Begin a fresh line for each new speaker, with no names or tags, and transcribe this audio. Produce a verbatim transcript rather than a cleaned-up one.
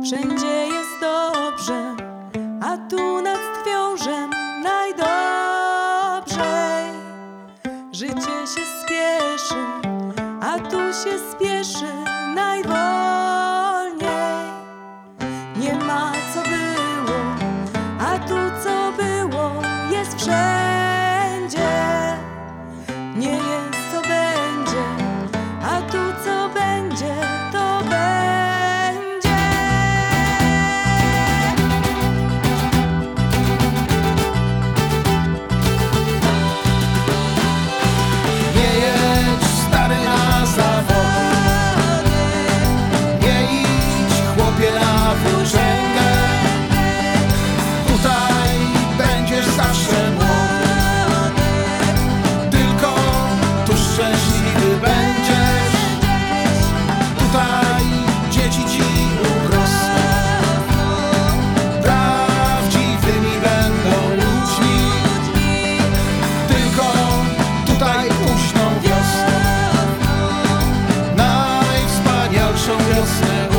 Wszędzie jest dobrze, a tu nad Twiążem najdobrzej. Życie się spieszy, a tu się spieszy najwolniej. Nie ma co było, a tu co było jest wszędzie. Nie jest co będzie, a tu co będzie to będzie.
Nie jedź stary na zawody, nie idź chłopie na włóczęgę. Tutaj będziesz zawsze młody, tylko tu szczęśliwy będziesz. Tutaj dzieci ci urosną, prawdziwymi będą ludźmi. Tylko tutaj późną wiosną, najwspanialszą wiosnę